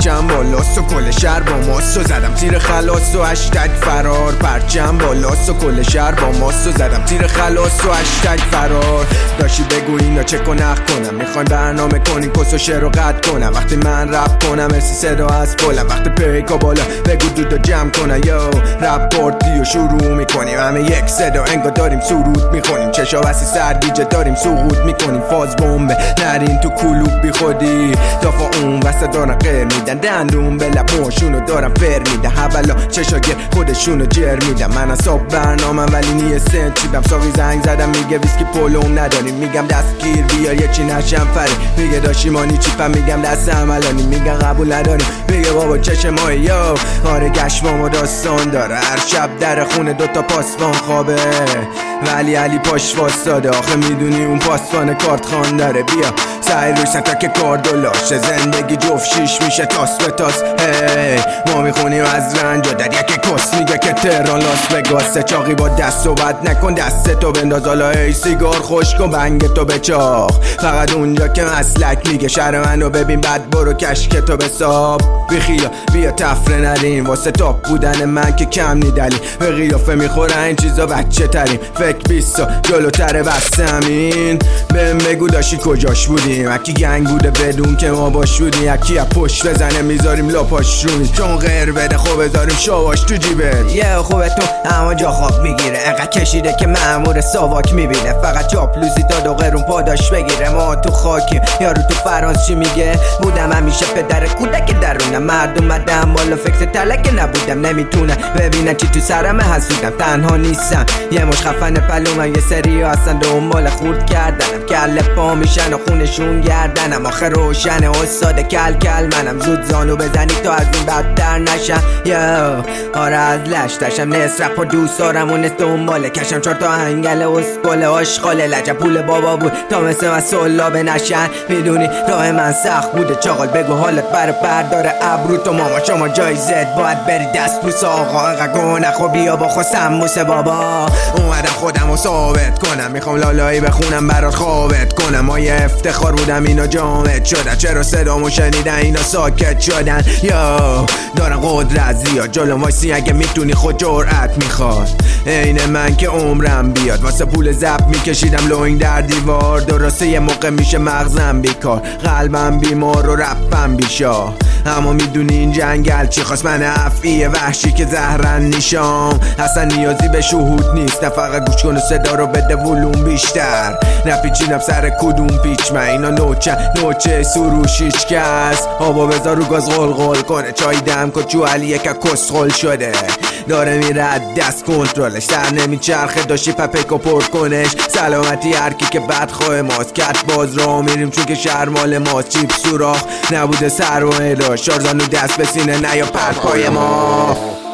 پرچم بالاست و کل شهر با ماست و زدم تیر خلاص و هشتگ فرار. پرچم بالاست و کل شهر با ماست و زدم تیر خلاص و هشتگ فرار. داشتی بگو اینا چه کنخ کنم، میخواین برنامه کنین کس و شعر و قد کنم. وقتی من رپ کنم ارسی صدا از بلند، وقتی پیکا بالا بگو دودو جمع کنن. یو رپ پارتی و شروع میکنیم، همه یک صدا انگار داریم سرود میخونیم. چشا وسی سرگیجه داریم سقوط میکنیم. فاز بمبه نرین تو کلوب بی خودی، دافا اون وسط دارن غیر میدن. دندون به لباشونو دارن فر میدن. حوالا چشاگر خودشونو جر میدن. من اصاب برنامه ولی نیه سنت چیدم. ساقی زنگ زدم میگه ویسکی پولوم نداریم. میگم دستگیر بیار یه چی نشم فری. میگه داشیمانی چیپم، میگم دست عملانی. میگه قبول نداریم، میگه بابا چشمای یو. آره گشمام و داستان داره، هر شب در خونه دوتا پاسبان خوابه ولی علی پاش واساده. آخه میدونی اون پاسبان کارت خان داره. بیا سعی روش تا که کار دلاشه، زندگی جفت شیش میشه تاس به تاس. هی ما میخونیم از رنج و در یک کس میگه که تهران لاس وگاسه. چاقی با دست و بد نکن، دست تو بنداز حالا. ای سیگار خوش کن بنگ تو به چاق، فقط اونجا که مسلک میگه شهر منو ببین بعد برو کشک تو به ساب. بیخیا بیا تفره نریم، واسه تاپ بودن من که کم نیدلی. به قیافه میخوره این چیزا بچه تریم، فکر 20 جلوتره بسته همین. بهم بگو داشتی کجاش بودیم، اکی گنگ بوده بدون که ما باش بودیم. یکی از پشت بزنه میذاریم لاپاش رونی، چون غیر بده خوب بذاریم شواش تو جیبت. یه خوبه تو اما جا خواب میگیره، انقدر کشیده که مأمور ساواک میبینه. فقط چاپلوسی داد و قرون پاداش بگیره. ما تو خاکیم یارو تو فراز چی میگه. بودم همیشه پدر کودک درونم، مردم مدم والا فکر تلک نبودم. نمیتونه ببینن چی تو سرم حسودم، تنها نیستم یه مش خفن پلومم. یه سری هستن دنبال خورد کردنم، کله پا میشن و خونشون گردنم. آخه روشن استاد کل کل منم، زود زانو بزنی تا از این بدتر نشم. یا آره از لشتشم نصف رپ و دوست دارم و نصف دنباله کشم. 4 تا انگل اسکل آشغاله لجه پول بابا بود تا مثل من سلابه نشن. میدونی راه من سخت بوده چاقال، بگو حالت برداره ابرو تو ماما. شما جایزت باید بری دست بوس آقا، انقدر گونه خب بیا با خواستم موسه بابا. اومدم خودم رو ثابت کنم، میخوام لالایی بخونم برات خوابت کنم. ما یه افتخار بودم اینا جامد شدن، چرا صدامو شنیدن اینا ساکت شدن. یا دارم قدرت زیاد جلو وایسی اگه میتونی خود جرأت میخواد. عین من که عمرم بیاد واسه پول زب میکشیدم لوینگ در دیوار. درسته یه موقع میشه مغزم بیکار، قلبم بیمار و رپم بیشا. اما میدونی این جنگل چی خواست، من افعی وحشی که زهرن نیشام. اصلا نیازی به شهود نیست، نه فقط گوش کن و صدا رو بده ولوم بیشتر. نپیچینم سر کدوم پیچ من، اینا نوچه سروش هیچ کس. آبا بذار رو گاز غلغل کنه، چای دم کن چو علیه که کسخل شده. داره میره دست کنترلش در نمیچرخه، داشتی پپیکو پر کنش. سلامتی هرکی که بدخواه ماست، کت باز را میریم چون که شهر مال ماست. چیپ سوراخ نبوده سر و ادا، شارزانو دست به سینه نیا پرپای ما.